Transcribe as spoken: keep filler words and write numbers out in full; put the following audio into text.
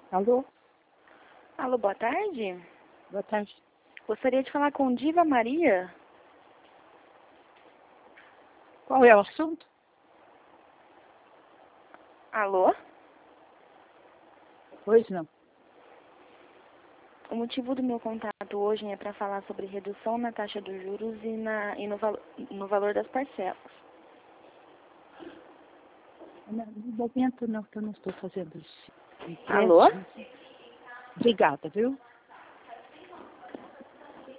Alô? Alô, boa tarde. Boa tarde. Gostaria de falar com Diva Maria. Qual é o assunto? Alô? Pois não. O motivo do meu contato hoje é para falar sobre redução na taxa dos juros e, na, e no, valo, no valor das parcelas. No momento não, que eu não estou fazendo isso. Alô? Obrigada, viu?